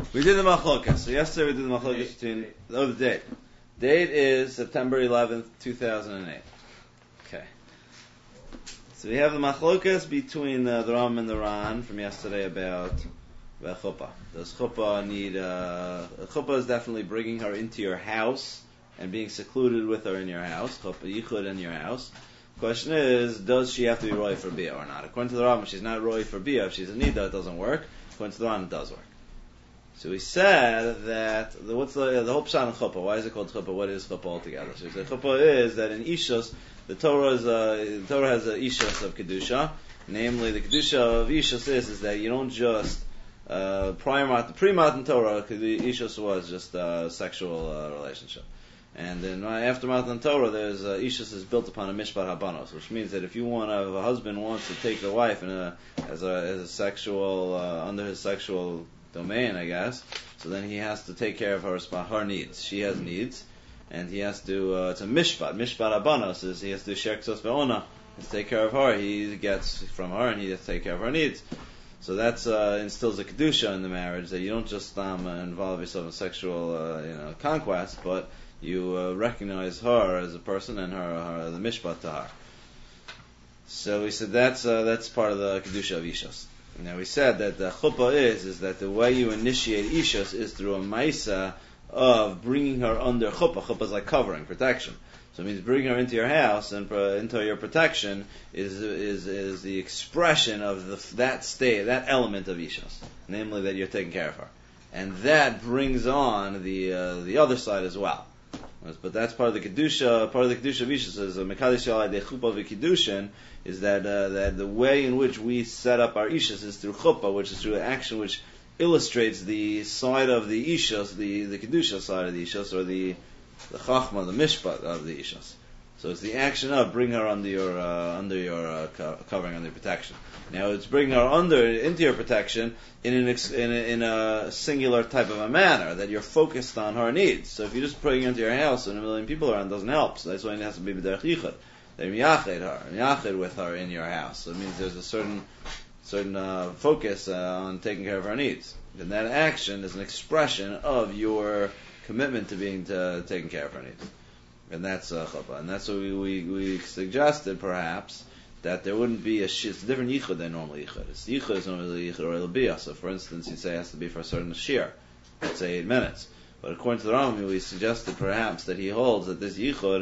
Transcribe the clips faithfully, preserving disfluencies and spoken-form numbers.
We did the machlokas. So yesterday we did the machlokas between, oh, the date. Date is September eleventh, two thousand eight. Okay. So we have the machlokas between uh, the Ram and the Ran from yesterday about, about chuppah. Does chuppah need, uh, chuppah is definitely bringing her into your house and being secluded with her in your house. Chuppah yichud in your house. Question is, does she have to be roy for bia or not? According to the Ram, she's not roy for bia. If she's a nida, it doesn't work. According to the Ran, it does work. So we said that the, what's the the whole pshat in chuppah? Why is it called chuppah? What is chuppah altogether? So we said chuppah is that in ishus the Torah is a, the Torah has a ishus of kedusha. Namely, the kedusha of ishus is is that you don't just uh, prior the pre-matan Torah. The ishus was just a sexual uh, relationship, and then after matan Torah, there's uh, ishus is built upon a mishpat habanos, which means that if you want to, if a husband wants to take the wife in a as a as a sexual uh, under his sexual domain, I guess. So then he has to take care of her her needs. She has needs, and he has to. Uh, it's a mishpat. Mishpat abanos is he has to share ksos ve'ona. He has to take care of her. He gets from her, and he has to take care of her needs. So that's uh, instills a kedusha in the marriage that you don't just um, involve yourself in sexual, uh, you know, conquest, but you uh, recognize her as a person and her, her the mishpat to her. So we said that's uh, that's part of the kedusha of ishas. Now we said that the chuppah is, is that the way you initiate ishus is through a maisa of bringing her under chuppah. Chuppah is like covering, protection. So it means bringing her into your house and uh, into your protection is is is the expression of the, that state, that element of ishus, namely that you're taking care of her, and that brings on the uh, the other side as well. But that's part of the kedusha. Part of the kedusha of ishus is a mekadesh alai de chuppah v'kiddushin. Is that uh, that the way in which we set up our ishus is through chuppah, which is through action which illustrates the side of the ishus, the the kedusha side of the ishus, or the the chachma, the mishpat of the ishus. So it's the action of bring her under your uh, under your uh, co- covering, under your protection. Now it's bringing her under into your protection in an ex- in, a, in a singular type of a manner that you're focused on her needs. So if you just bring her into your house and a million people around, it doesn't help. So that's why it has to be b'derech yichud. They miyached her, miyached with her in your house. So it means there's a certain certain uh, focus uh, on taking care of her needs. And that action is an expression of your commitment to being to, taking care of her needs. And that's uh, chuppah. And that's what we, we, we suggested, perhaps, that there wouldn't be a sh- it's a different yichud than normal yichud. It's yichud is normally yichud or ilbiyah. So for instance, you'd say it has to be for a certain shir, let's say eight minutes. But according to the Rambam, we suggested perhaps that he holds that this yichud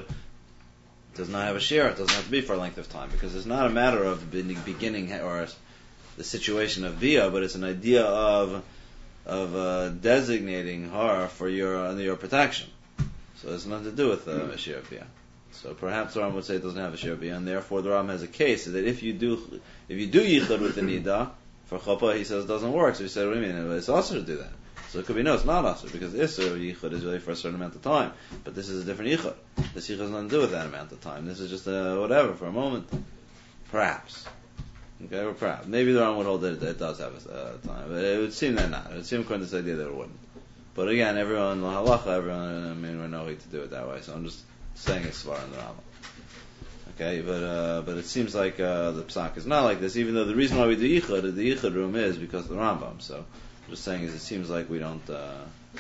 does not have a share. It doesn't have to be for a length of time, because it's not a matter of beginning or the situation of bia, but it's an idea of of uh, designating her for your under your protection. So it's nothing to do with uh, a share of bia. So perhaps the Ram would say it doesn't have a share of bia, and therefore the Ram has a case that if you do if you do yichud with the nida for chuppah, he says it doesn't work. So he said, what do you mean? It's also to do that. So it could be, no, it's not asur, because Isser yichud is really for a certain amount of time. But this is a different yichud. This yichud has nothing to do with that amount of time. This is just a whatever, for a moment. Perhaps. Okay, or perhaps. Maybe the Ram would hold that it does have a uh, time. But it would seem that not. It would seem according to this idea that it wouldn't. But again, everyone, la halacha, everyone, I mean, we know how to do it that way. So I'm just saying it's svar in the Ram. Okay, but uh, but it seems like uh, the psak is not like this, even though the reason why we do yichud, the yichud room is because of the Rambam. So just saying is, it seems like we don't uh,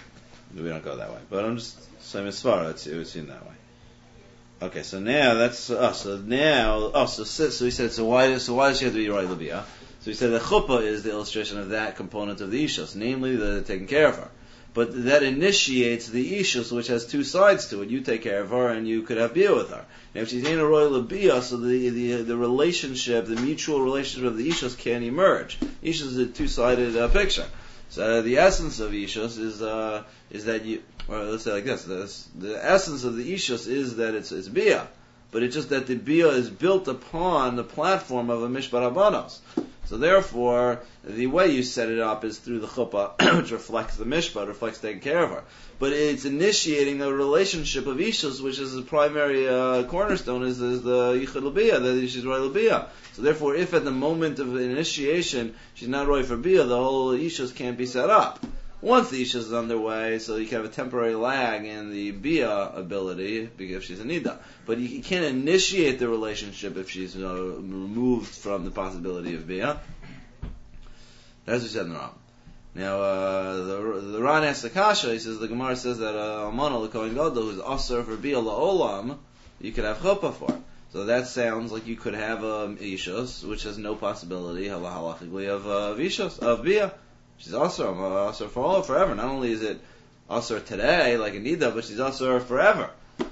we don't go that way. But I'm just saying it's svara. It would seem that way. Okay, so now that's uh, so now oh so so he said so why so why does she have to be right labia? So he said the chuppah is the illustration of that component of the ishus, namely the taking care of her. But that initiates the ishus, which has two sides to it. You take care of her, and you could have bia with her. Now, if she's in a royal bia, so the, the the relationship, the mutual relationship of the ishus can emerge. Ishus is a two-sided uh, picture. So uh, the essence of ishus is uh, is that you, or let's say like this: this the essence of the ishus is that it's it's bia, but it's just that the bia is built upon the platform of a mishpat habanos. So therefore, the way you set it up is through the chuppah, which reflects the mishpat, reflects taking care of her. But it's initiating a relationship of ishus, which is the primary uh, cornerstone, is, is the yichud l'bia, that she's roy l'bia. So therefore, if at the moment of initiation she's not roy for bia, the whole ishus can't be set up. Once the ishus is underway, so you can have a temporary lag in the bia ability because she's a nida. But you can't initiate the relationship if she's you know, removed from the possibility of bia. That's what he said in the Ram. Now, uh, the the Ran asks the kasha. He says the Gemara says that almana l'kohen gadol who's aser for bia la'olam, you could have chuppah for. So that sounds like you could have um, ishos, which has no possibility halachically of uh, of ishos of bia. She's aser, uh, aser for all forever. Not only is it aser today, like a nida, but she's aser forever.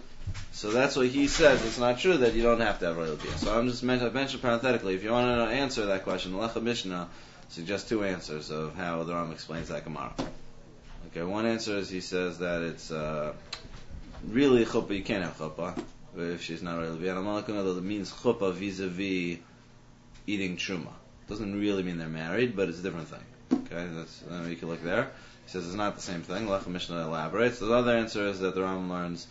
So that's what he says. It's not true that you don't have to have royal bia. So I'm just mentioned, mentioned parenthetically. If you want to answer that question, Lecha Mishnah suggests two answers of how the Ram explains that Gemara. Okay, one answer is he says that it's uh, really chuppah. You can't have chuppah if she's not royal bia. It means chuppah vis-a-vis eating truma. Doesn't really mean they're married, but it's a different thing. Okay, that's uh, you can look there. He says it's not the same thing. Lecha Mishnah elaborates. The other answer is that the Ram learns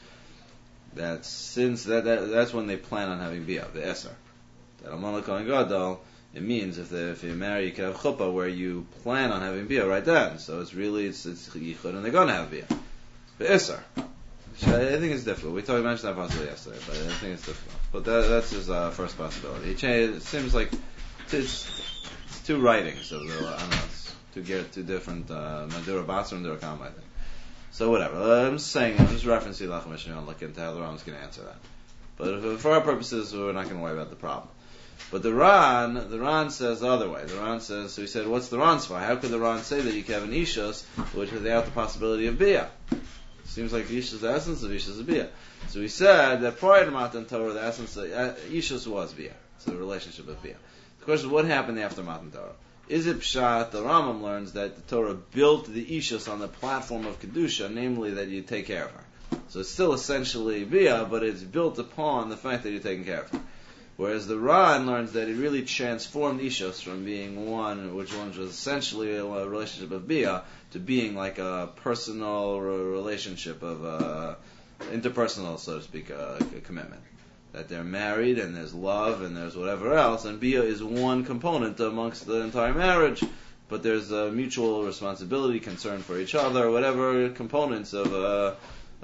that since that, that that's when they plan on having bia, the eser. That almana kohen gadol, it means if they, if you marry, you can have chuppah where you plan on having bia right then. So it's really it's it's yichud and they're going to have bia. The eser, which I, I think is difficult. We talked mentioned that possibility yesterday, but I think it's difficult. But that, that's his uh, first possibility. It, changed, it seems like it's, it's two writings of the I don't know, it's two get two different uh, Madura Basra and Madura Kama, I think. So whatever. Uh, I'm just saying, I'm just referencing Lecha Mishnah and look into how the Ram's going to answer that. But if, for our purposes, we're not going to worry about the problem. But the Ran, the Ran says the other way. The Ran says, so he said, what's the Ran's for? How could the Ran say that you can have an Ishos, which without the possibility of Bia? Seems like the Ishos, the essence of Ishos is Bia. So he said that prior to Matan Torah, the essence of uh, Ishos was Bia. So the relationship of Bia. The question is, what happened after Matan Torah? Is it pshat? The Rambam learns that the Torah built the ishus on the platform of kedusha, namely that you take care of her. So it's still essentially bia, but it's built upon the fact that you're taking care of her. Whereas the Ran learns that it really transformed ishus from being one, which one was essentially a relationship of bia, to being like a personal relationship of uh, interpersonal, so to speak, uh, commitment. That they're married and there's love and there's whatever else, and bia is one component amongst the entire marriage, but there's a mutual responsibility, concern for each other, whatever components of uh,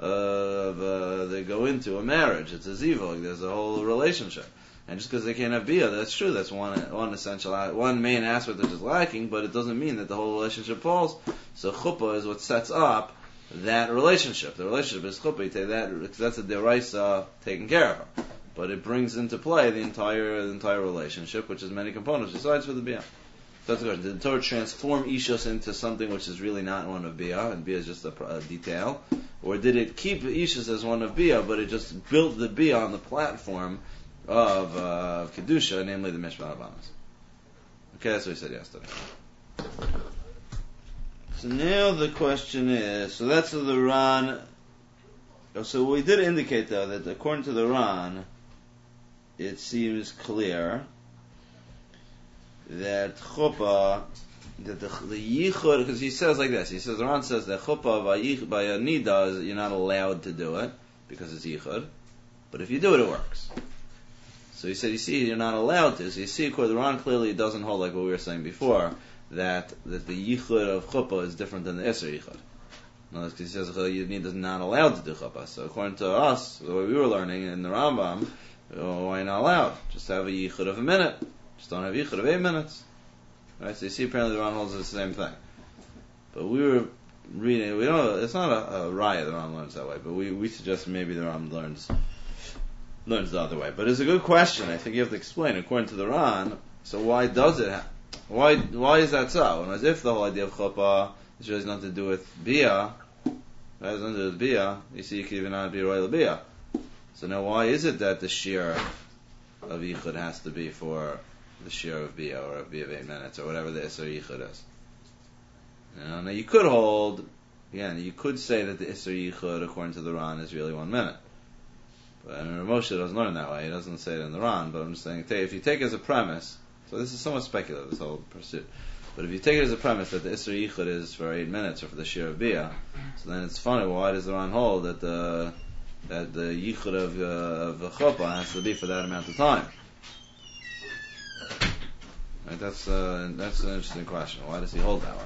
of uh, they go into a marriage. It's a zivug. There's a whole relationship, and just because they can't have bia, that's true. That's one one essential, one main aspect that is lacking, but it doesn't mean that the whole relationship falls. So chuppah is what sets up that relationship. The relationship is chuppah. You take that, that's a deraisa taking care of her. But it brings into play the entire the entire relationship, which has many components besides for the bia. That's the question. Did the Torah transform ishos into something which is really not one of bia, and bia is just a, a detail, or did it keep ishos as one of bia, but it just built the bia on the platform of uh, kedusha, namely the mishpat habanos? Okay, that's what we said yesterday. So now the question is, so that's the Ran. So we did indicate though that according to the Ran, it seems clear that chuppah, that the, the yichud, because he says like this, he says, the Ran says that chuppah by a nida is you're not allowed to do it because it's yichud, but if you do it, it works. So he said, you see, you're not allowed to. So you see, according to the Ran, clearly it doesn't hold like what we were saying before, that that the yichud of chuppah is different than the iser yichud. No, because he says Yidni is not allowed to do chuppah. So according to us, the way we were learning in the Rambam, oh, why not allowed? Just have a yichud of a minute. Just don't have yichud of eight minutes. Right? So you see, apparently the Rambam holds the same thing. But we were reading. We don't. It's not a, a raya the Rambam learns that way. But we we suggest maybe the Rambam learns learns the other way. But it's a good question. I think you have to explain. According to the Ran, so why does it? Ha- why why is that so? And as if the whole idea of chuppah this has nothing to do with bia. It has nothing to do with bia. You see, you can even not be royal bia. So now, why is it that the shear of yichud has to be for the shear of bia or a bia of eight minutes or whatever the iser yichud is? You know, now you could hold again. You could say that the iser yichud, according to the Ran, is really one minute. But I mean, Moshe doesn't learn that way. He doesn't say it in the Ran. But I'm just saying, if you take it as a premise, so this is somewhat speculative. This whole pursuit. But if you take it as a premise that the Isser Yichud is for eight minutes or for the Shir of Bia, so then it's funny, well, why does the Ran hold that the that the Yichud of, uh, of the Chuppah has to be for that amount of time? Right, that's, uh, that's an interesting question. Why does he hold that way?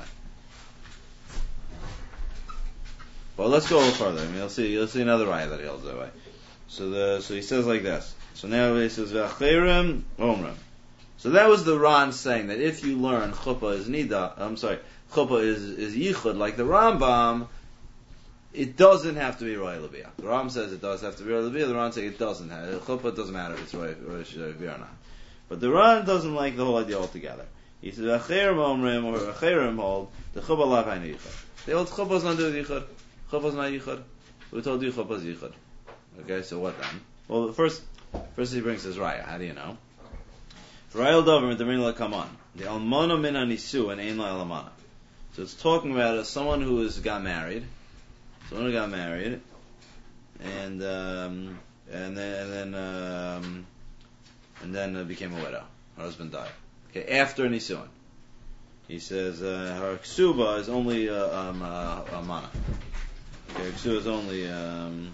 Well, let's go a little further. I mean, you'll see, you'll see another raya that he holds that way. So the so he says like this. So now he says, V'achirim omrim. So that was the Ran saying that if you learn chuppah is nida, I'm sorry, chuppah is is yichud like the Rambam, it doesn't have to be roy lebiyah. The Rambam says it does have to be roy lebiyah. The Rambam says it doesn't have. Chuppah doesn't matter if it's roy lebiyah or not. But the Ran doesn't like the whole idea altogether. He says acherim omrim or acherim hold the chuppah lav hainu yichud. They hold chuppah is not do yichud. Chuppah is not yichud. We told you chuppah is yichud. Okay, so what then? Well, first, first he brings his raya. How do you know? For raya dover mit the ring come on. The almana min anisu and ein la alamana. So it's talking about uh, someone who has got married. Someone who got married, and um, and then and then um, and then uh, became a widow. Her husband died. Okay, after nisuin, he says uh, her ksuba is only uh, um, uh, a mana. Okay, ksuba is only. Um,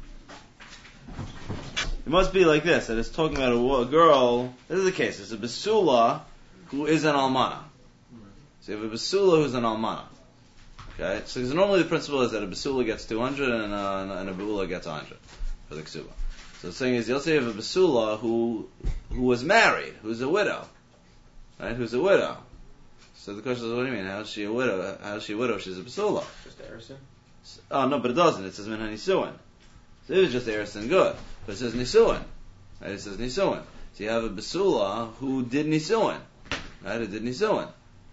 it must be like this. That it's talking about a, a girl. This is the case. It's a basula who is an almana. So you have a basula who's an almana. Okay, so normally the principle is that a basula gets two hundred and a, and a beula gets one hundred for the ksuba. So the thing is, you'll say you have a basula who who was married, who's a widow, right? Who's a widow. So the question is, what do you mean? How is she a widow? How is she a widow? She's a basula. Just Erison? Oh no, but it doesn't. It says min hanisuin. So it was just Erison good, but it says nisuin. Right? It says nisuin. So you have a basula who did nisuin, right? It did nisuin,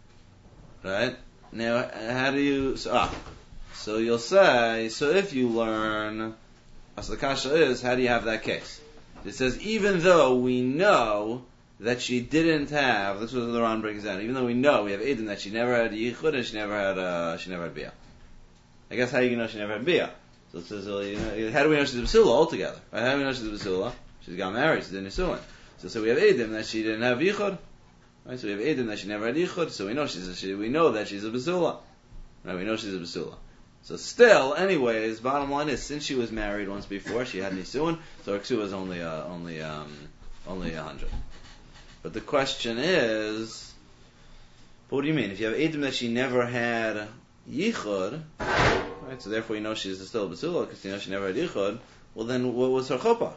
right? Now, how do you, so, ah, so you'll say, so if you learn, so the kasha is, how do you have that case? It says, even though we know that she didn't have, this is what the Ran brings down, even though we know, we have Edom that she never had yichud and she never had, uh, she never had bia. I guess how do you know she never had bia? So it says, well, you know, how do we know she's a basula altogether? Right? How do we know she's a basula? She's got married, she didn't nisuin. So, so we have Edom that she didn't have yichud. Right, so we have Edom that she never had yichud, so we know she's a, she, we know that she's a basula. Right, we know she's a basula. So still, anyways, bottom line is, since she was married once before, she had nisuin, so her ksuba is only uh, only um, only a hundred. But the question is, what do you mean? If you have Edom that she never had yichud, right? So therefore, you know she's still a basula because you know she never had yichud. Well, then what was her chuppah?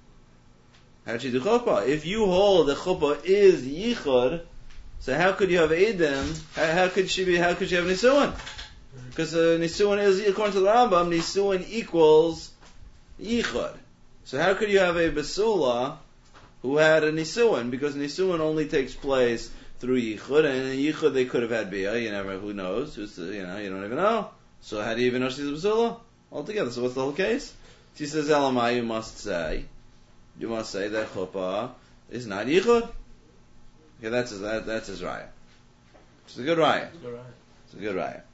How did she do chuppah? If you hold the chuppah is yichud, so how could you have Edom? How, how could she be? How could she have nisuin? Because uh, nisuin is, according to the Rambam, nisuin equals yichud. So how could you have a basula who had a nisuin? Because nisuin only takes place through yichud, and in yichud they could have had bia. You never, who knows? Who's the, you know, you don't even know. So how do you even know she's a basula altogether? So what's the whole case? She says, Elamai, you must say. You must say that chuppah is not yichud. Okay, that's his, that, that's his raya. It's a good raya. It's a good raya. It's a good raya.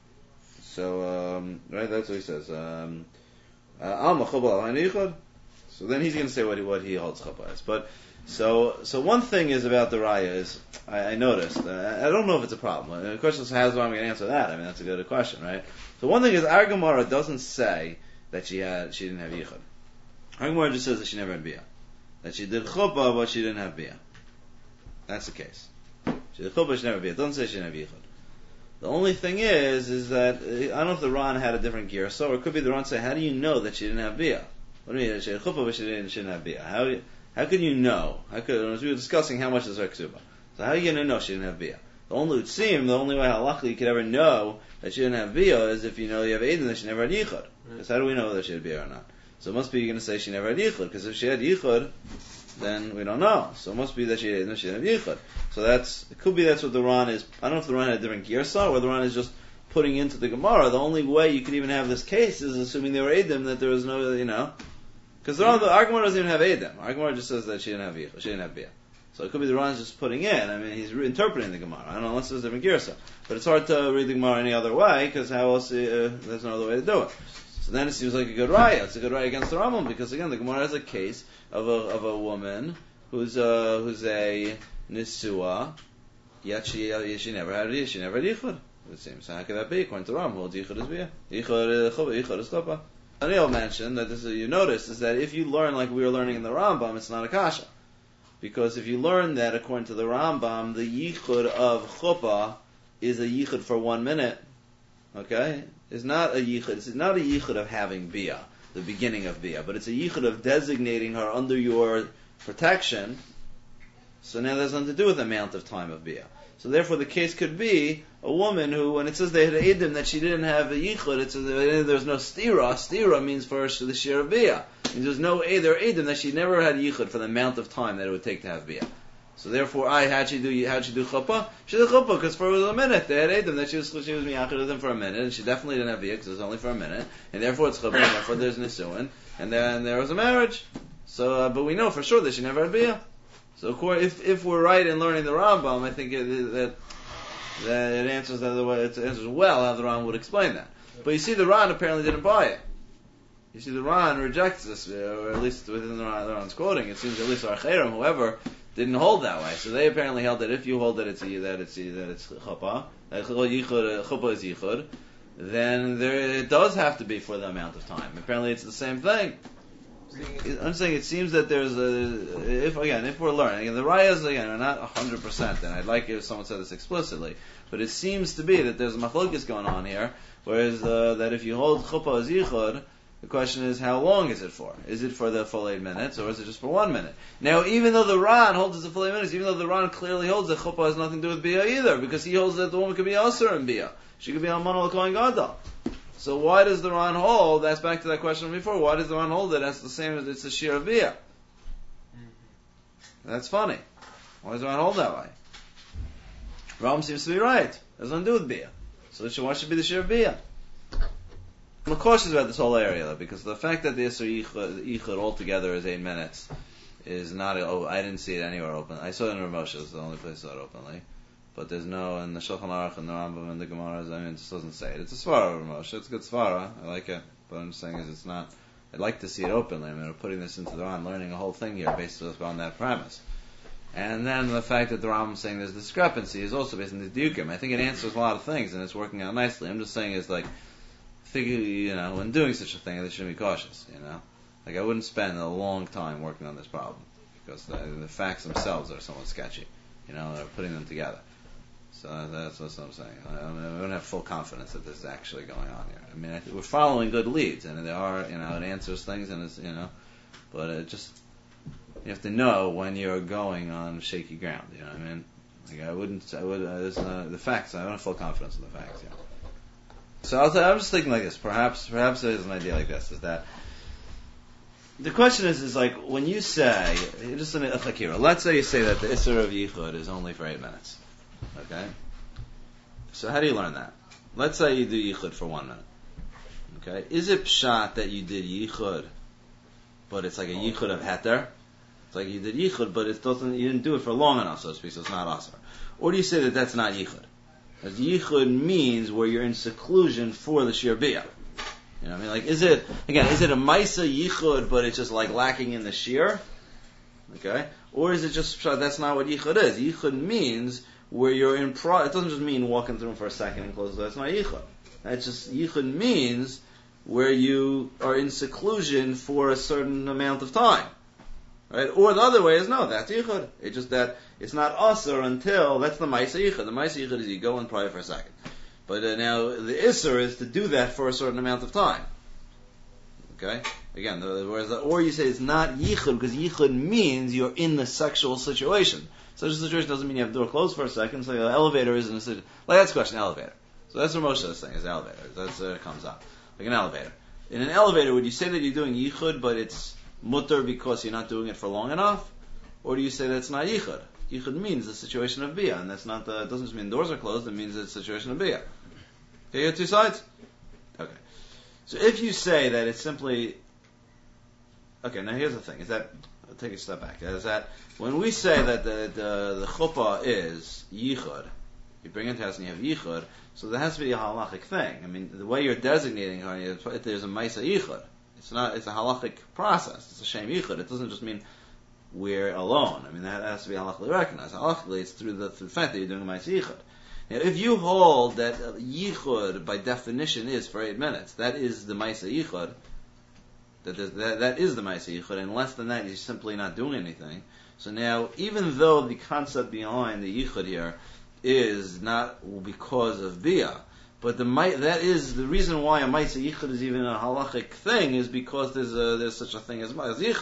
So, um, right, that's what he says. Um, Alma chuppah al yichud. So then he's going to say what he, what he holds chuppah as. But so so one thing is about the raya is I, I noticed. Uh, I don't know if it's a problem. The question is how am I going to answer that? I mean that's a good question, right? So one thing is our Gemara doesn't say that she had she didn't have yichud. Our Gemara just says that she never had bia. That she did chuppah, but she didn't have bia. That's the case. She did chuppah, she never had bia. It doesn't say she didn't have yichud. The only thing is, is that, I don't know if the Ran had a different gear, so, or it could be the Ran say, how do you know that she didn't have bia? What do you mean, she had chuppah, but she didn't, she didn't have bia? How, how can you know? How could, as we were discussing, how much is her ksuba? So how are you going to know she didn't have bia? The only, it would seem, the only way halachically you could ever know that she didn't have bia is if you know you have Aiden that she never had yichud. Because how do we know whether she had bia or not? So it must be you're going to say she never had yichud, because if she had yichud, then we don't know. So it must be that she didn't, she didn't have yichud. So that's, it could be that's what the Ran is. I don't know if the Ran had a different girsa, or the Ran is just putting into the Gemara. The only way you could even have this case is assuming they were Edom, that there was no, you know, because the our Gemara doesn't even have Edom. Our Gemara just says that she didn't have yichud, she didn't have bia. So it could be the Ran is just putting in. I mean, he's reinterpreting the Gemara. I don't know unless there's a different girsa. But it's hard to read the Gemara any other way, because how else, uh, there's no other way to do it. So then it seems like a good raya. It's a good raya against the Rambam, because again, the Gemara has a case of a, of a woman who's a, who's a nisua, yet she, uh, she never had, she never had yichud. It seems. So how could that be? According to Rambam, well, yichud is bia. Yichud, yichud is chuppah. Daniel mentioned that this is, you notice, is that if you learn like we were learning in the Rambam, it's not a kasha. Because if you learn that according to the Rambam, the yichud of chuppah is a yichud for one minute, okay? It's not a yichud, it's not a yichud of having bia, the beginning of bia, but it's a yichud of designating her under your protection. So now there's nothing to do with the amount of time of bia. So therefore, the case could be a woman who, when it says they had edim that she didn't have a yichud, it's there's no stira. Stira means for the shir of bia. Means there's no there edim that she never had yichud for the amount of time that it would take to have bia. So therefore, I how'd she do how'd she do chuppah? She did chuppah because for a minute they had edim that she was she was miyachid with them for a minute, and she definitely didn't have bia because it was only for a minute, and therefore it's chuppah, and therefore there's nisuin, and then there was a marriage. So, uh, but we know for sure that she never had bia. So, if if we're right in learning the Rambam, I think it, that that it answers that the way it answers well how the Ran would explain that. But you see, the Ran apparently didn't buy it. You see, the Ran rejects this, or at least within the Ran, the Ran's quoting, it seems at least our Chayrim, whoever, didn't hold that way. So they apparently held that if you hold that it's that it's that it's chuppah, that chuppah is yichud, then there it does have to be for the amount of time. Apparently, it's the same thing. I'm saying it seems that there's a, if again, if we're learning, and the rayas again are not one hundred percent, and I'd like if someone said this explicitly, but it seems to be that there's a machlokes going on here, whereas uh, that if you hold chuppah as yichud, the question is how long is it for? Is it for the full eight minutes, or is it just for one minute? Now, even though the Ran holds it's a full eight minutes, even though the Ran clearly holds that chuppah has nothing to do with bia either, because he holds that the woman could be asur in bia, she could be almana l'kohen gadol. So why does the Ran hold? That's back to that question before. Why does the Ran hold that that's the same as it's a shir of bia? That's funny. Why does the Ran hold that way? Ram seems to be right. It has nothing to do with bia. So it should, why should it be the shir of bia? I'm cautious about this whole area though, because the fact that the Isser Yichud altogether is eight minutes is not. Oh, I didn't see it anywhere open. I saw it in Rav Moshe. It's the only place I saw it openly. But there's no, in the Shulchan Aruch and the Rambam and the Gemara, I mean, it just doesn't say it. It's a svara of Rav Moshe. It's a good svara. I like it. But I'm just saying is it's not, I'd like to see it openly. I mean, we're putting this into the Ran, learning a whole thing here based on that premise. And then the fact that the Rambam is saying there's discrepancy is also based on the Diukim. I think it answers a lot of things and it's working out nicely. I'm just saying is like, figure, you know, when doing such a thing, they should be cautious, you know. Like, I wouldn't spend a long time working on this problem because the, the facts themselves are somewhat sketchy, you know, they're putting them together. So that's, that's what I'm saying. I, I, mean, I don't have full confidence that this is actually going on here. I mean, I th- we're following good leads, and there are, you know, it answers things, and it's, you know, but it just, you have to know when you're going on shaky ground, you know what I mean? Like, I wouldn't, I would, uh, there's, uh, the facts, I don't have full confidence in the facts, yeah. So I'll th- I'm just thinking like this, perhaps, perhaps there's an idea like this, is that, the question is, is like, when you say, just an Akira, let's say you say that the Isser of Yichud is only for eight minutes. Okay? So how do you learn that? Let's say you do Yichud for one minute. Okay? Is it pshat that you did Yichud, but it's like a Yichud of Heter? It's like you did Yichud, but it doesn't, you didn't do it for long enough, so to speak, so it's not Asar. Or do you say that that's not Yichud? Because Yichud means where you're in seclusion for the Shir Biyah. You know what I mean? Like, is it, again, is it a Maisa Yichud, but it's just like lacking in the Shir? Okay? Or is it just, that's not what Yichud is. Yichud means where you're in pro, it doesn't just mean walking through for a second and close the door. That's not Yichud. That's just, Yichud means where you are in seclusion for a certain amount of time. Right? Or the other way is, no, that's Yichud. It's just that it's not Asr until, that's the Maisa Yichud. The Maisa Yichud is you go in probably for a second. But uh, now, the Isser is to do that for a certain amount of time. Okay? Again, the, whereas the, or you say it's not Yichud, because Yichud means you're in the sexual situation. Such a situation doesn't mean you have the door closed for a second, so the elevator isn't a situation. Like, that's the question, elevator. So that's what Moshe is saying, is elevator. That's where it comes up. Like an elevator. In an elevator, would you say that you're doing Yichud, but it's mutter because you're not doing it for long enough? Or do you say that's not Yichud? Yichud means the situation of Biyah, and that's not the, it doesn't just mean doors are closed, it means it's the situation of Biyah. Okay, you have two sides? Okay. So if you say that it's simply, okay, now here's the thing, is that, I'll take a step back, is that when we say that the, the, the chuppah is Yichud, you bring it to us and you have Yichud, so there has to be a halachic thing. I mean, the way you're designating her, there's a Maisa Yichud. It's not, it's a halachic process. It's a Shem Yichud. It doesn't just mean we're alone. I mean, that has to be halachically recognized. Halachically, it's through the, through the fact that you're doing a Maisa Yichud. Now, if you hold that Yichud, by definition, is for eight minutes, that is the Maisa Yichud, that, that, that is the Maisa Yichud, and less than that, you're simply not doing anything. So now, even though the concept behind the Yichud here is not because of Biyah, but the that is the reason why a Maisa Yichud is even a halachic thing, is because there's a, there's such a thing as, as Yichud.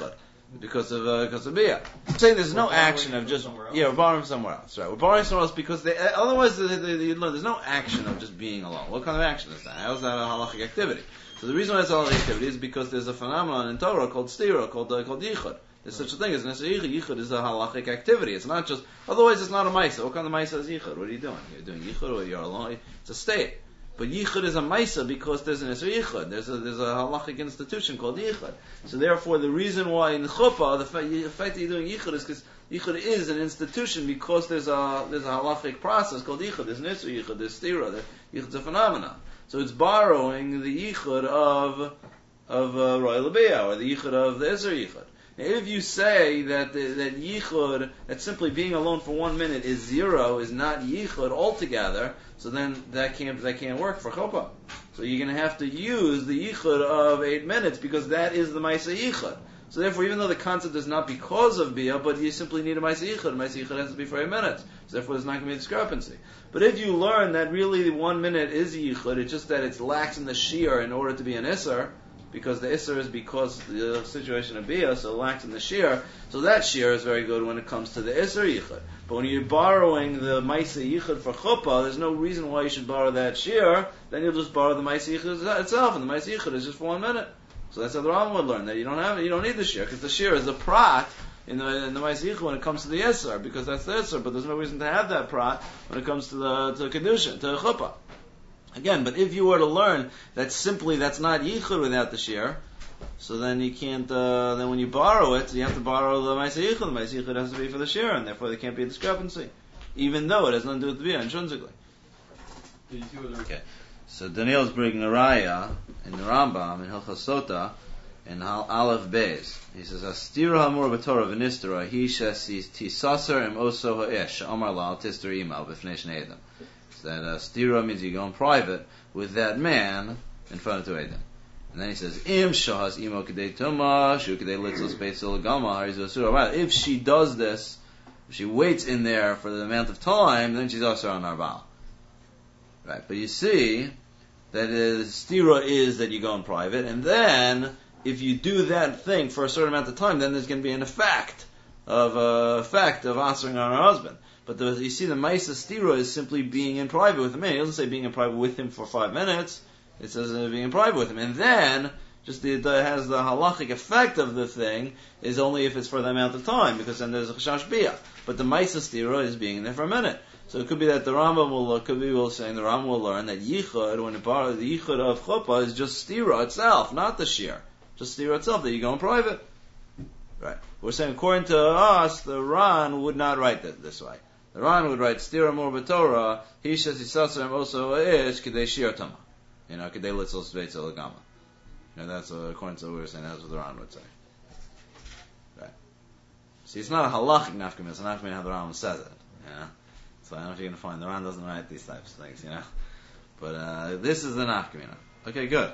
because of uh, because of bia. I'm saying there's no action of just yeah, we're borrowing somewhere else, right? We're borrowing somewhere else because they, otherwise they, they, they, learn there's no action of just being alone. What kind of action is that? How is that a halachic activity? So the reason why it's a halachic activity is because there's a phenomenon in Torah called stira, called uh, called yichud. There's such a thing as nesei yichud. Yichud is a halachic activity. It's not just otherwise it's not a ma'isa. What kind of ma'isa is yichud? What are you doing? You're doing yichud or you're alone? It's a state. But yichud is a ma'isa because there's an nesei yichud. There's a there's a halachic institution called yichud. So therefore, the reason why in chuppah the fact, the fact that you're doing yichud is because yichud is an institution because there's a there's a halachic process called yichud. There's nesei yichud. There's stira. Yichud's a phenomenon. So it's borrowing the yichud of of uh, royal lebiyah or the yichud of the iser yichud. Now, if you say that the, that yichud, that simply being alone for one minute is zero, is not yichud altogether, so then that can't that can't work for chuppah. So you're going to have to use the yichud of eight minutes because that is the ma'aseh yichud. So therefore, even though the concept is not because of bia, but you simply need a ma'aseh yichud, ma'aseh yichud has to be for eight minutes. So therefore, there's not going to be a discrepancy. But if you learn that really the one minute is yichud, it's just that it's lacks in the shear in order to be an isser, because the isser is because the situation of bia, so it lacks in the shear, so that shear is very good when it comes to the isser yichud. But when you're borrowing the ma'aseh yichud for chuppah, there's no reason why you should borrow that shear, then you'll just borrow the ma'aseh yichud itself, and the ma'aseh yichud is just for one minute. So that's how the Rambam would learn, that you don't have it, you don't need the shear, because the shear is a prat in the, in the ma'aseh yichud when it comes to the isser, because that's the isser, but there's no reason to have that prat when it comes to the, to kedusha, to chuppah. Again, but if you were to learn that simply that's not yichud without the shear, so then you can't, uh, then when you borrow it, you have to borrow the ma'aseh yichud. The ma'aseh yichud has to be for the shear, and therefore there can't be a discrepancy, even though it has nothing to do with the bia intrinsically. Okay, so Daniel is bringing a raya in the Rambam, in Hilchos Sota, in Aleph Beis. He says, Astira hamur b'Torah v'nistera, hi shesi tisaser im oso ha'esh, amar la al tister imal b'fnei shnei edom. That uh, stira means you go in private with that man in front of two Edom. And then he says, Im shahas imo kedei tuma, shu kedei litzos beitzil gama, harizu asura. If she does this, if she waits in there for the amount of time, then she's also on arbal. Right, but you see that uh, stira is that you go in private, and then if you do that thing for a certain amount of time, then there's going to be an effect of uh, effect of answering on her husband. But the, you see, the ma'aseh stira is simply being in private with the man. He doesn't say being in private with him for five minutes. It says uh, being in private with him. And then, just the, the, has the halachic effect of the thing is only if it's for the amount of time, because then there's a chashash bia. But the ma'aseh stira is being in there for a minute. So it could be that the Rambam will look, could be will saying the Rambam will learn that yichud, when it borrows the yichud of chuppah, is just stira itself, not the shear. Just stira itself, that you go in private. Right. We're saying, according to us, the Ran would not write that this way. The Ran would write stira mur b'Torah. He says he sassam also is kedei shir tama. You know, kedei litzos beitzil gama. You know, that's uh, according to what we were saying. That's what the Ran would say. Right. See, it's not a halachic nafkamina. It's a nafkamina how the Ran says it. You know. So I don't know if you're going to find the Ran doesn't write these types of things. You know. But uh, this is the nafkamina. Okay, good.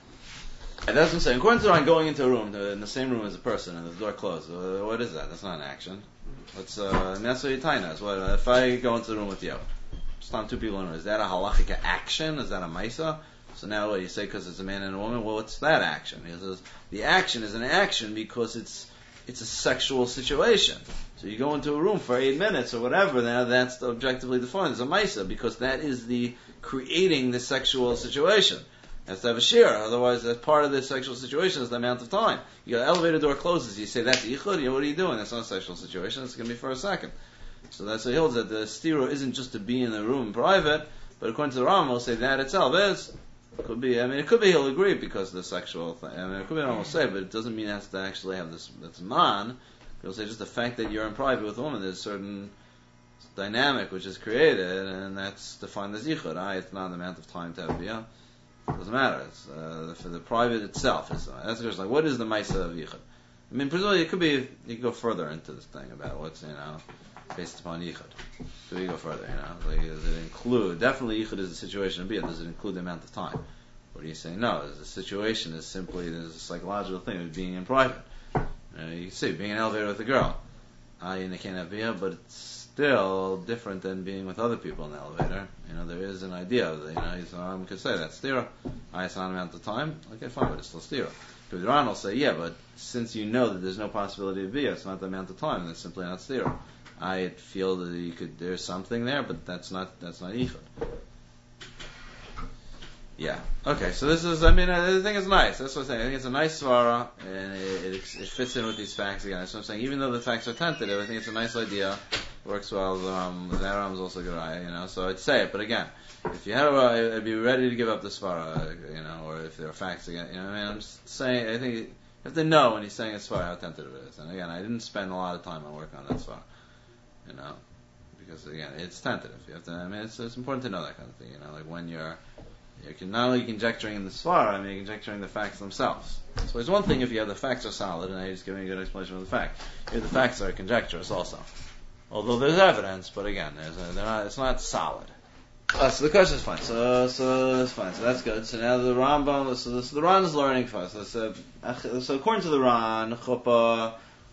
And that's what I'm saying. According to the Ran, going into a room to, in the same room as a person and the door closed. Uh, what is that? That's not an action. Let's, uh, I mean, that's what you're tying us. What, if I go into the room with you, just on two people in the room, is that a halachic action? Is that a maisa? So now what you say, because it's a man and a woman, well, what's that action? He says, the action is an action because it's, it's a sexual situation. So you go into a room for eight minutes or whatever, now that's objectively defined as a maisa, because that is the creating the sexual situation. It has to have a shear, otherwise that's part of the sexual situation is the amount of time. You got an elevator door closes, you say that's yichud, you know, what are you doing? That's not a sexual situation, it's going to be for a second. So that's what he holds, that the stira isn't just to be in the room in private, but according to the Rambam, he'll say that itself is. Could be, I mean, it could be he'll agree because of the sexual thing. I mean, it could be Rambam will say, but it doesn't mean it has to actually have this, that's man. He'll say just the fact that you're in private with a woman, there's a certain dynamic which is created, and that's defined as yichud. Ah, it's not the amount of time to have biyah. Doesn't matter. It's uh, for the private itself. It's, uh, that's just like, what is the ma'aseh of yichud? I mean, presumably it could be, you can go further into this thing about what's, you know, based upon yichud. So you go further, you know, like, does it include, definitely yichud is the situation of biyah, does it include the amount of time? What do you say? No, the situation is simply, there's a psychological thing of being in private. You know, you can see, being in an elevator with a girl, ah, you can't have biyah, but it's still different than being with other people in the elevator. You know, there is an idea of, you know, I could say that's stira. I it's not an amount of time. Okay, fine, but it's still stira. Because Ran will say, yeah, but since you know that there's no possibility of bia, it's not the amount of time. That's simply not stira. I feel that you could. There's something there, but that's not that's not yichud. Yeah. Okay. So this is. I mean, I think it's nice. That's what I'm saying. I think it's a nice svara, and it, it, it fits in with these facts again. That's what I'm saying. Even though the facts are tentative, I think it's a nice idea. Works well. Um, the Aram is also a good eye, you know. So I'd say it, but again, if you have, a, I'd be ready to give up the svara, you know, or if there are facts again, you know. I mean, I'm just saying. I think you have to know when he's saying a svara how tentative it is. And again, I didn't spend a lot of time on working on that svara, you know, because again, it's tentative. You have to. I mean, it's, it's important to know that kind of thing, you know, like when you're. You can not only conjecturing in the svara, I mean, you're conjecturing the facts themselves. So it's one thing if you have the facts are solid, and I'm just giving you a good explanation of the fact. If the facts are conjecturous also. Although there's evidence, but again, there's a, they're not, it's not solid. Uh, so the question is fine. So, so that's fine. So that's good. So now the Rambam, so, this, so the Ran is learning for us. So, so according to the Ran, chuppah,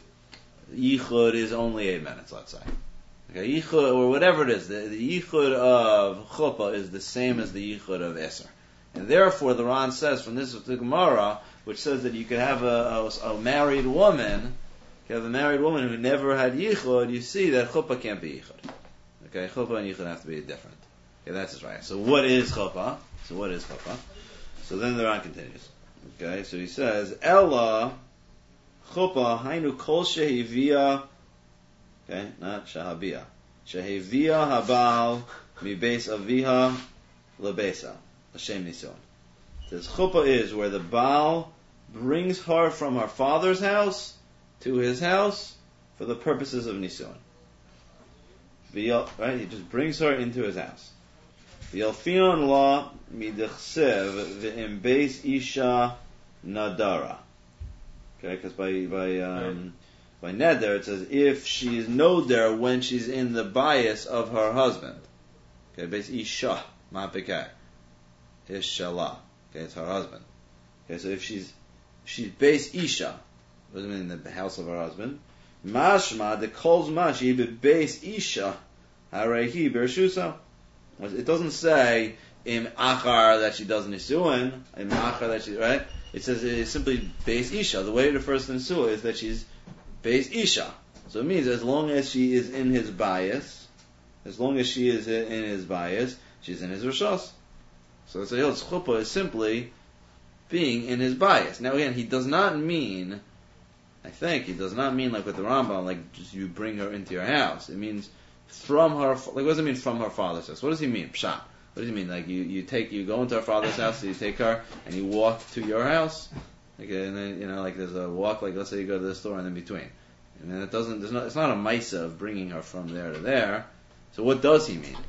yichud is only eight minutes, let's say. Okay, yichud, or whatever it is, the, the yichud of chuppah is the same as the yichud of Eser. And therefore, the Ran says from this the Gemara, which says that you could have a, a, a married woman, you have a married woman who never had yichud, you see that chuppah can't be yichud. Okay, chuppah and yichud have to be different. Okay, that's his right. So what is chuppah? So what is chuppah? So then the Ran continues. Okay, so he says, Ella chuppah hainu kol shehivia. Okay, not shahabia. Shehivia habal mi beis aviha lebesa. Hashem nison. It says chuppah is where the Baal brings her from her father's house to his house for the purposes of nison. Right? He just brings her into his house. V'yalfion la midachsev v'im beis isha nadara. Okay, because by by um, by neder it says if she is noder when she's in the bias of her husband. Okay, beis isha ma'apekah. Ishala. Okay, it's her husband. Okay, so if she's she's beis isha, what does it mean in the house of her husband? Mashma the calls mashi be beis isha harehi bershusa. It doesn't say im achar that she does nisuin, im achar that she right. It says it's simply beis isha. The way it refers to nisua is that she's beis isha. So it means as long as she is in his bias, as long as she is in his bias, she's in his rishos. So it's a chuppah is simply being in his bias. Now again, he does not mean, I think, he does not mean like with the Rambam, like just you bring her into your house. It means from her, like what does it mean from her father's house? What does he mean? Pshat. What does he mean? Like you, you take, you go into her father's house, so you take her and you walk to your house. Okay, and then, you know, like there's a walk, like let's say you go to the store and in between. And then it doesn't, there's not, it's not a maisa of bringing her from there to there. So what does he mean?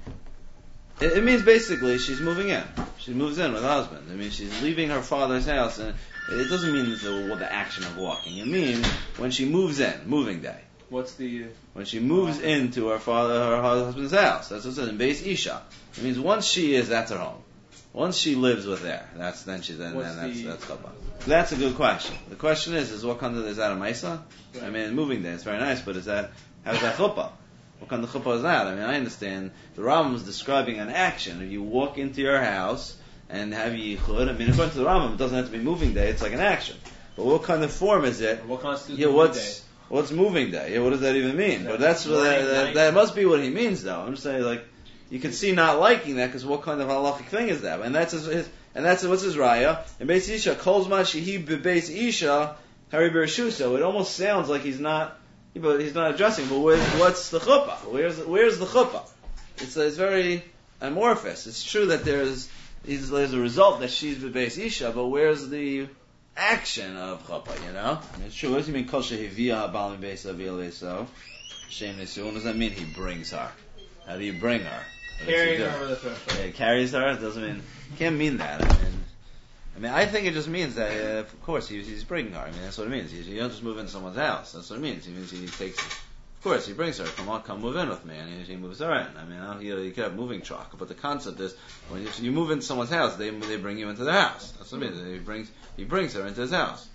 It, it means basically she's moving in. She moves in with her husband. I mean, she's leaving her father's house, and it doesn't mean the, the action of walking. It means when she moves in, moving day. What's the... When she moves into her father, her husband's house. That's what it says in Beis Isha. It means once she is, that's her home. Once she lives with there, that's then she's then, then that's the... that's chuppah. That's a good question. The question is, is what kind of is that a maisa? Right. I mean, moving day, it's very nice, but is that how is that chuppah? What kind of chuppah is that? I mean, I understand the Rambam is describing an action. If you walk into your house and have yichud, I mean, according to the Rambam, it doesn't have to be moving day. It's like an action. But what kind of form is it? What constitutes yeah, moving what's, day? What's moving day? Yeah, what does that even mean? That but that's what that, that, that must be what he means, though. I'm just saying, like, you can see not liking that because what kind of halachic thing is that? And that's his, his and that's what's his raya. And Beis Isha calls ma shehi bebeis Isha hari bershusa. It almost sounds like he's not, but he's not addressing. But where, what's the chuppah? Where's where's the chuppah? It's it's very amorphous. It's true that there's there's a result that she's bebeis Isha, but where's the action of chuppah? You know, I mean, it's true. What does he mean? Kol shehivia habal beis avil leso shem nesu. What does that mean? He brings her. How do you bring her? Carrying her over the threshold. Yeah, carries her. It doesn't mean. Can't mean that. I mean, I mean, I think it just means that. Uh, of course, he, he's bringing her. I mean, that's what it means. You, you don't just move into someone's house. That's what it means. It means he takes. Of course, he brings her. Come on, come move in with me, and he, he moves her in. I mean, I don't, you, know, you could have moving truck, but the concept is when you, you move into someone's house, they they bring you into their house. That's what it means. He brings he brings her into his house.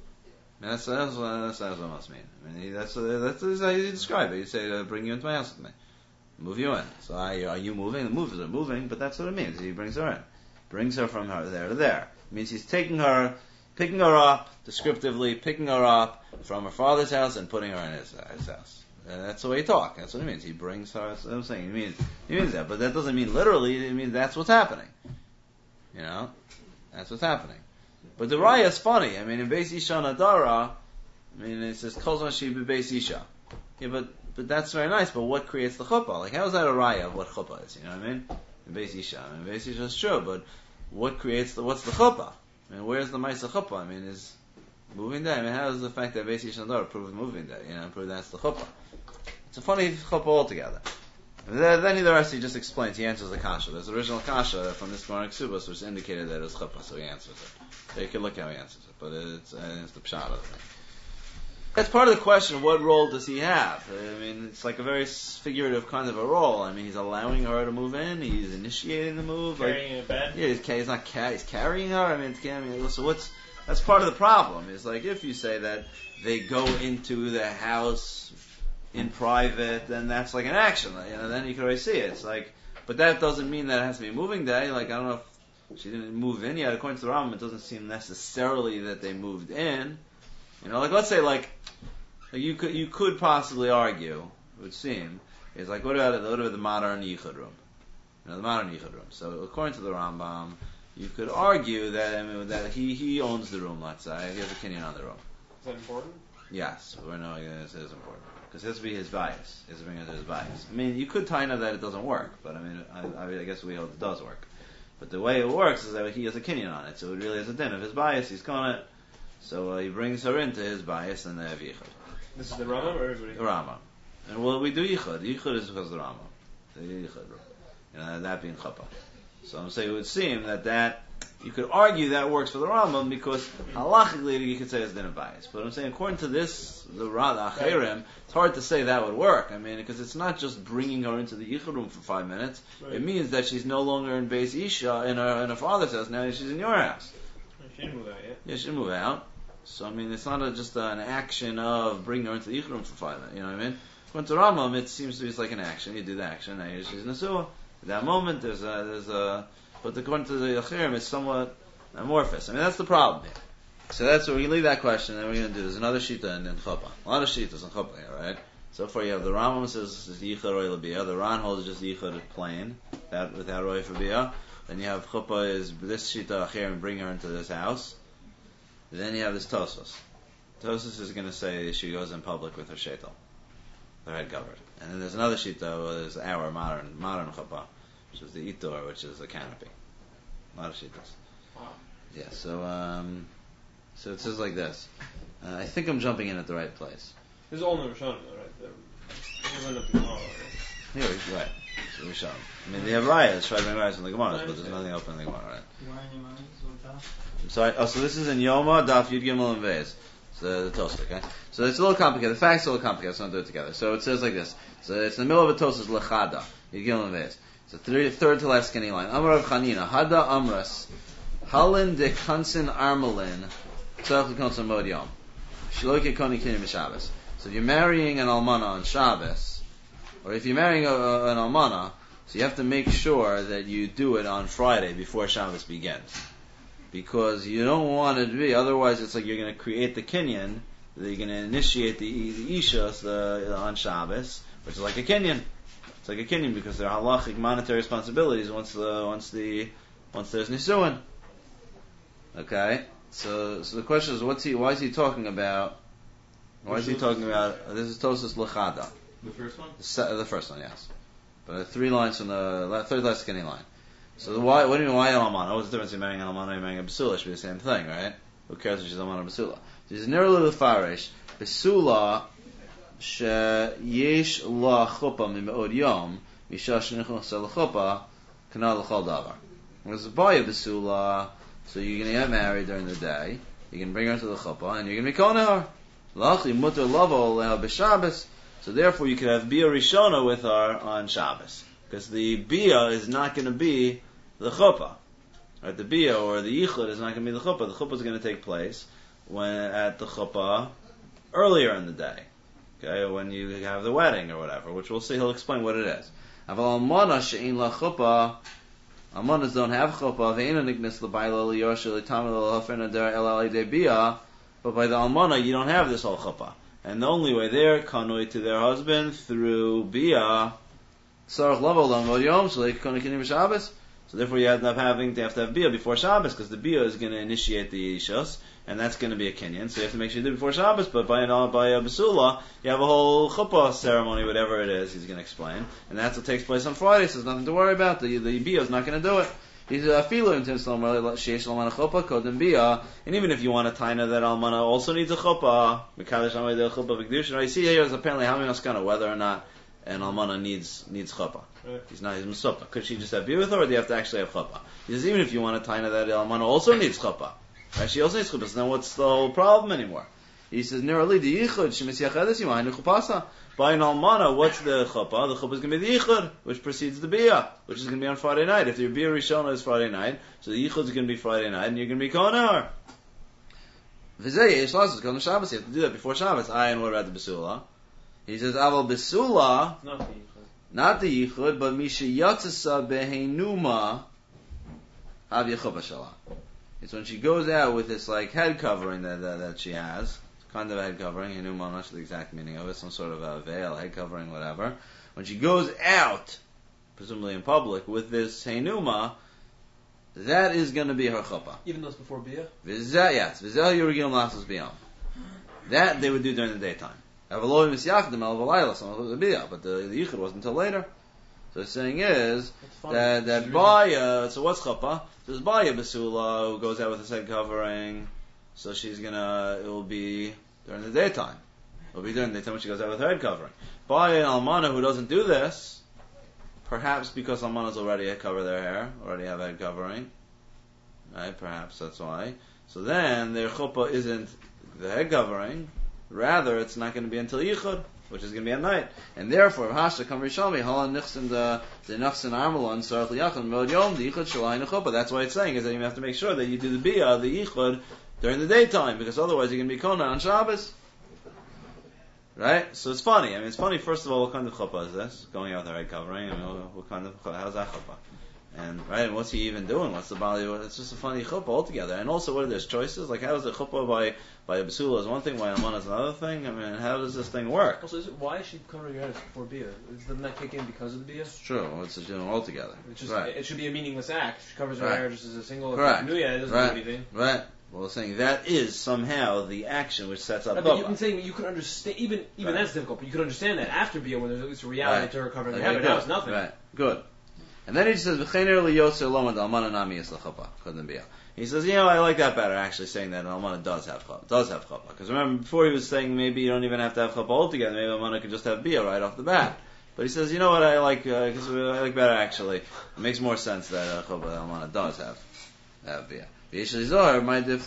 I mean, that's that's what, that's, that's what it must mean. I mean, he, that's that's, that's how you describe it. You say, uh, "Bring you into my house with me." Move you in. So I, are you moving? The movers are moving, but that's what it means. He brings her in. Brings her from her there to there. It means he's taking her, picking her up, descriptively picking her up from her father's house and putting her in his, uh, his house. And that's the way he talks. That's what he means. He brings her. That's what I'm saying. He means he means that, but that doesn't mean literally. It means that's what's happening. You know, that's what's happening. But the raya is funny. I mean, in Beis Isha Nadara, I mean, it says Kol Zman Shehi Beis Isha. Yeah, but but that's very nice. But what creates the chuppah? Like, how is that a raya of what chuppah is? You know what I mean? In Beis Isha, I mean, Beis Isha is true, but what creates the what's the chuppah? I mean, where's the ma'isa chuppah? I mean, is moving day. I mean, how does the fact that Beis Isha Nadara proves moving day? You know, prove that's the chuppah. It's a funny chuppah altogether. Then, then the rest he just explains. He answers the kasha. There's original kasha from this Gemara Ksubos which indicated that it was chuppah, so he answers it. So you can look how he answers it, but it's, uh, it's the pshat of the thing. That's part of the question. What role does he have? I mean, it's like a very figurative kind of a role. I mean, he's allowing her to move in. He's initiating the move. Carrying like, a bed. Yeah, he's, he's not ca- he's carrying her. I mean, it's, I mean, so what's that's part of the problem. Is like if you say that they go into the house in private, then that's like an action. You know, then you can already see it. It's like, but that doesn't mean that it has to be a moving day. Like I don't know if she didn't move in yet. According to the Rambam, it doesn't seem necessarily that they moved in. You know, like let's say like, like you could you could possibly argue, it would seem, is like what about what about the modern yichud room? You know, the modern yichud room. So according to the Rambam, you could argue that I mean, that he he owns the room. Let's say he has a kinyan on the room. Is that important? Yes, we're knowing this is important. Because it has to be his bias. It has to bring it to his bias. I mean, you could tie that it doesn't work, but I mean, I, I, I guess we hold it does work. But the way it works is that he has a kinyan on it, so it really has a din of his bias. He's on it, so uh, he brings her into his bias, and they have yichud. This is the Rama or everybody? The Rama, and well, we do yichud. Yichud is because of the Rama, the yichud, you know, that being chapa. So I'm saying it would seem that that. You could argue that works for the Rambam because halachically you could say it's din of bias. But I'm saying according to this, the Ra, the Acherim, it's hard to say that would work. I mean, because it's not just bringing her into the yichud room for five minutes. Right. It means that she's no longer in Beis Isha in her in her father's house. Now she's in your house. She didn't move out yet. Yeah, she didn't move out. So I mean, it's not a, just an action of bringing her into the yichud room for five minutes. You know what I mean? According to Rambam, it seems to be like an action. You do the action. Now she's in the sewer. At that moment, there's a there's a But according to the Achirim, it's somewhat amorphous. I mean, that's the problem here. So that's where we leave that question, and we're going to do. There's another shita in, in Chuppah. A lot of shitas in Chuppah here, right? So far you have the Rambam says is Yichud Roy Labiyah. The Ran holds just Yichud plain, that without Roy for Biyah. Then you have Chuppah is this shita Achirim bring her into this house. Then you have this Tosfos. Tosfos is going to say she goes in public with her shaitel, her head covered. And then there's another shita, is our modern modern Chuppah, which is the Itor, which is the canopy. A lot of shitas. Wow. Yeah, so um, so it says like this. Uh, I think I'm jumping in at the right place. This is all in the Rishonim, though, right? The, this is up to tomorrow, right? Here, right. So we show. I mean, they have rayas, try to bring rayas in the Gemara, but there's nothing open in the Gemara, right? So, oh, so this is in Yoma, Daf Yud Gimel and Vez. So the Tosfos, okay? So it's a little complicated. The facts are a little complicated, so I'll do it together. So it says like this. So it's in the middle of a Tosfos, Lechada, Yud Gimel and Vez. It's the third, third to last skinny line. Amar of Chanina, Hada Amras, Halin de Kansin Armelin, Tzach Lekonsa Mod Yom. Shloike Koni Kinim Shabbos. So if you're marrying an Almana on Shabbos, or if you're marrying a, a, an Almana, so you have to make sure that you do it on Friday before Shabbos begins. Because you don't want it to be, otherwise it's like you're going to create the Kinyan, that you're going to initiate the, the Isha the, on Shabbos, which is like a Kinyan. It's like a kinyan because there are halachic monetary responsibilities once the once the once there's nisuin. Okay, so so the question is, what's he? Why is he talking about? Why is he talking about? This is Tosfos Lechada. The first one. The, the first one, yes. But three lines from the third last skinny line. So the why? What do you mean? Why an almana? What's the difference between marrying an almana and marrying a basula? It should be the same thing, right? Who cares if she's almana or basula? She's nerli lefarish basula. Sheyesh la chuppah mimeod yom mishash nechos lechuppah kanal lechol davar. There's a boy besula, so you're going to get married during the day. You can bring her to the chuppah, and you're going to be koneh her. Lachli mutter lavo leha b'Shabbos. So therefore, you could have bia rishona with her on Shabbos, because the bia is not going to be the chuppah. Right? The bia or the yichud is not going to be the chuppah. The chuppah is going to take place when at the chuppah earlier in the day. Okay, when you have the wedding or whatever, which we'll see, he'll explain what it is. Aval almana she'in la chuppah Almanas don't have chuppah. Ve'ena niknes l'bayla l'yosha l'tamil l'hofen adar el alidei bia. But by the almana, you don't have this whole chuppah. And the only way they're kanoi to their husband through bia. Sarach lavo l'amod yom shleik kanoi kinim Shabbos. So therefore, you end up having to have to have bia before Shabbos, because the bia is going to initiate the ishus, and that's going to be a kinyan. So you have to make sure you do it before Shabbos. But by an by a basula, you have a whole chuppah ceremony, whatever it is. He's going to explain, and that's what takes place on Friday. So there's nothing to worry about. The the bia is not going to do it. He's a filu in Timslam sheish almana chuppah kodem bia, and even if you want a taina that almana also needs a chuppah, mekadosh amay the chuppah v'kedushin. I see here is apparently how many kind of whether or not an almana needs needs chuppah. Right. He's not, he's Mesupah. Could she just have bia with her, or do you have to actually have chuppah? He says, even if you want a taina that almana also needs chuppah, right? She also needs chuppah, so then what's the whole problem anymore? He says, Nirali, the yichud, shemis yachedes yimaynu chupasa. By an almana, what's the chuppah? The chuppah is going to be the yichud, which precedes the bia, which is going to be on Friday night. If your bia rishona is Friday night, so the yichud is going to be Friday night, and you're going to be kohen. V'zeh yesh lasos kol Shabbos. You have to do that before Shabbos. Aye, and what about the besula? He says, aval besula, not the yichud. Not the yichud, but misha yatzasa behenuma hav yechuba shala. It's when she goes out with this like head covering that that, that she has, kind of a head covering. Henuma, I'm not sure the exact meaning of it. Some sort of a veil, head covering, whatever. When she goes out, presumably in public, with this henuma, that is going to be her chuppah. Even though it's before bia. V'zeh, yes, v'zeh yurigim lasos biyam. That they would do during the daytime. But the, the yichud wasn't until later. So the saying is that that baya. So what's chuppah? There's baya basula who goes out with his head covering. So she's gonna. It will be during the daytime. It will be during the daytime when she goes out with her head covering. Baya and almana who doesn't do this, perhaps because almanas already cover their hair, already have head covering. Right? Perhaps that's why. So then their chuppah isn't the head covering. Rather, it's not going to be until Yichud, which is going to be at night. And therefore, Hasha come Rishalmi, Halan Nichsen the the Nichsen Armalon, Sarach Liyachon, Mod Yom, the Yichud Shalai Nechuppah. That's why it's saying is that you have to make sure that you do the Bia, the Yichud, during the daytime, because otherwise you're going to be Kona on Shabbos. Right? So it's funny. I mean, it's funny, first of all, what kind of chuppah is this? Going out with her head covering, I mean, what kind of, how's that chuppah? And, right, and what's he even doing? What's the Bali? It's just a funny chuppah altogether. And also, what are there's choices? Like, how is the chuppah by, by a basula is one thing, by a man is another thing? I mean, how does this thing work? Also, is it, why is she covering her head before bia? Doesn't that kick in because of the bia? It's true. It's a doing altogether. It's just, right. It should be a meaningless act. She covers her right. hair just as a single. Correct. Nuya, it doesn't right. do anything. Right. Well, it's saying that is somehow the action which sets up. No, but you've been saying you could understand, even even right. that's difficult, but you could understand that after bia when there's at least a reality right. to her covering okay, her head, but good. now it's nothing. Right. Good. And then he just says, "V'cheiner liyoser lomad almana nami is l'chuppah kodem bia." He says, "You know, I like that better." Actually, saying that an almana does have chuppah, does have chuppah. Because remember, before he was saying maybe you don't even have to have chuppah altogether. Maybe almana could just have bia right off the bat. But he says, "You know what? I like because uh, I like better actually. It makes more sense that uh, chuppah almana does have have bia." So therefore, we have to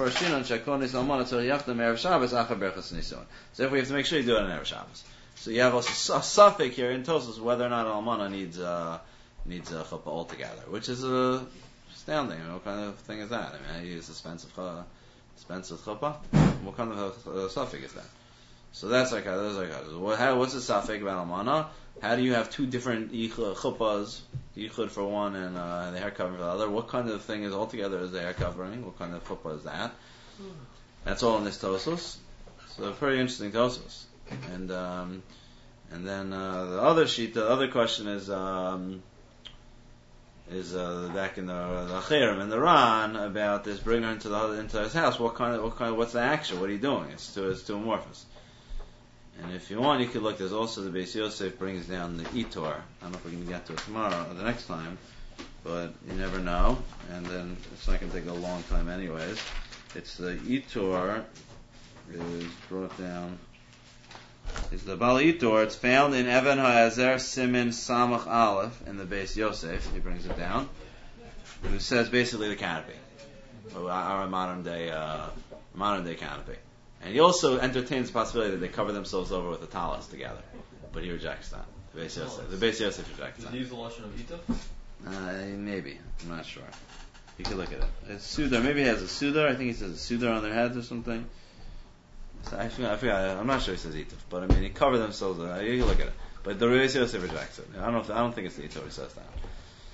make sure you do it on Erev Shabbos. So you have also a suffix here in Tosfos whether or not an almana needs uh, needs a chuppah altogether, which is uh, astounding. I mean, what kind of thing is that? I mean, I use expensive chuppah, expensive chuppah. What kind of a, a suffix is that? So that's like that's like what, how, what's the suffix about almana? How do you have two different chuppahs, yichud for one and uh, the hair covering for the other? What kind of thing is altogether is the hair covering? What kind of chuppah is that? That's all in this Tosfos. So pretty interesting Tosfos. And um, and then uh, the other sheet, the other question is um, is uh, back in the the Achirim and the Ran about this bringing her into the into his house. What kind of what kind of what's the action? What are you doing? It's too it's too amorphous. And if you want, you could look. There's also the Beis Yosef brings down the Itor. I don't know if we're going to get to it tomorrow or the next time, but you never know. And then it's not going to take a long time, anyways. It's the Itor is brought down. It's the Bal Itor. It's found in Even HaEzer Simin Samach Aleph in the Beis Yosef. He brings it down. Who says basically the canopy, our modern day uh, modern day canopy. And he also entertains the possibility that they cover themselves over with a talis together. But he rejects that. The Beis Yosef, the Beis Yosef rejects Did that. he use the lashon of Ita? Uh, maybe. I'm not sure. You can look at it. It's Sudar. Maybe he has a Sudar. I think he says a Sudar on their heads or something. So I forgot, I forgot. I'm not sure he says Ita. But I mean, he cover themselves over. You can look at it. But the Beis Yosef rejects it. I don't know if, I don't think it's the Ita who says that.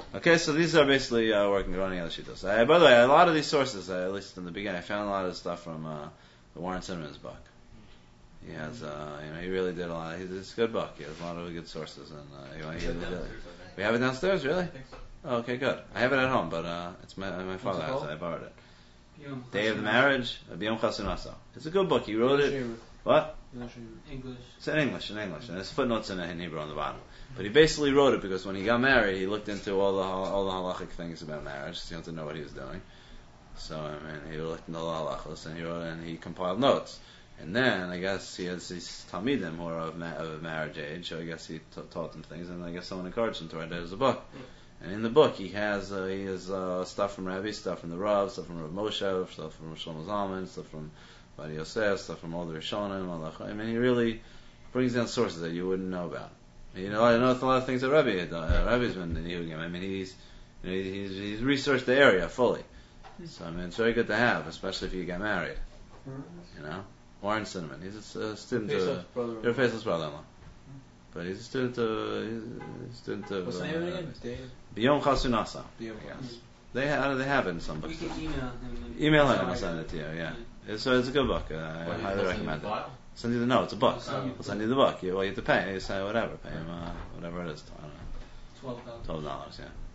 Okay, so these are basically uh, working running other shitas. Uh, by the way, a lot of these sources, uh, at least in the beginning, I found a lot of stuff from uh, the Warren Cinnamons book. He has, uh, you know, he really did a lot. He's it's a good book. He has a lot of good sources, and uh, he, he, he, we have it downstairs, really. Oh, okay, good. I have it at home, but uh, it's my my father's house. I borrowed it. Day of the Marriage, Biyom Chasunasa. It's a good book. He wrote it. What? English. It's in English, in English, and there's footnotes in it in Hebrew on the bottom. But he basically wrote it because when he got married, he looked into all the all the halachic things about marriage. So he wanted to know what he was doing. So I mean, he looked into all the halachos, and he wrote and he compiled notes. And then I guess he has these talmidim who are of, ma- of marriage age. So I guess he t- taught them things, and I guess someone encouraged him to write it as a book. And in the book, he has uh, he has uh, stuff from Rabbi, stuff from the Rav, stuff from Rav Moshe, stuff from Shlomo Zalman, stuff from Badi Yosef, stuff from all the Rishonim. I mean, he really brings down sources that you wouldn't know about. You know, I know a lot of things that Rabbi had done. Uh, Rabbi's been doing. I mean, he's you know, he's he's researched the area fully. So I mean, it's very good to have, especially if you get married. You know, Warren Cinnamon. He's a, a student of your faceless brother-in-law. But he's a student of he's a student of. What's the name of it again? Dave. Biyom Chasunasa. Biyom Yes. They have they have it in some We books. can email him. Email him and I'll send it to you. Yeah. It's, so it's a good book. Uh, I highly recommend it. Send you the no, it's a book. I'll send you the book. You, well, you have to pay. You say whatever. Pay him uh, whatever it is. I don't know. Twelve dollars. Twelve dollars. Yeah.